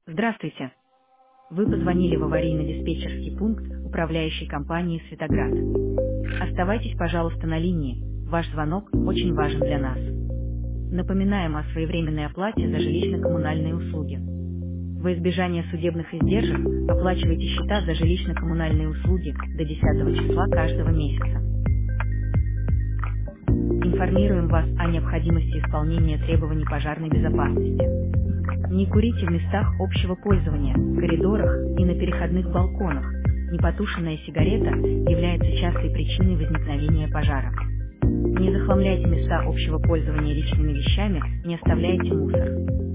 Здравствуйте. Вы позвонили в аварийно-диспетчерский пункт управляющей компании «Светоград». Оставайтесь, пожалуйста, на линии. Ваш звонок очень важен для нас. Напоминаем о своевременной оплате за жилищно-коммунальные услуги. Во избежание судебных издержек оплачивайте счета за жилищно-коммунальные услуги до 10 числа каждого месяца. Информируем вас о необходимости исполнения требований пожарной безопасности. Не курите в местах общего пользования, коридорах и на переходных балконах. Непотушенная сигарета является частой причиной возникновения пожара. Не захламляйте места общего пользования личными вещами, не оставляйте мусор.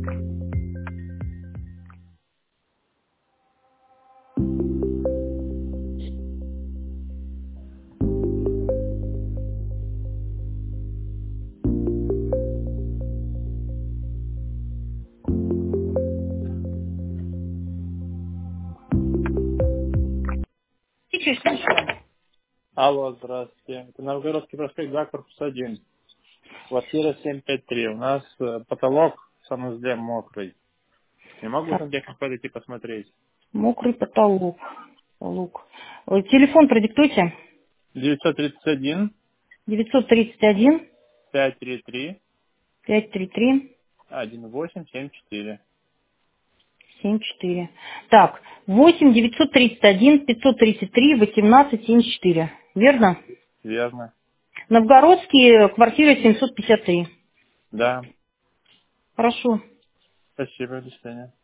Сейчас слушаю. Алло, здравствуйте. Это Новгородский проспект 2, корпус 1. Квартира 753. У нас потолок в санузле мокрый. Не могу Так, сантехник подойти посмотреть. мокрый потолок. Телефон продиктуйте. 931 931 533 533 1874. 74. Так, 8 931 533 18 74. Верно? Верно. Новгородский, квартира 753. Да. Хорошо. Спасибо, до свидания.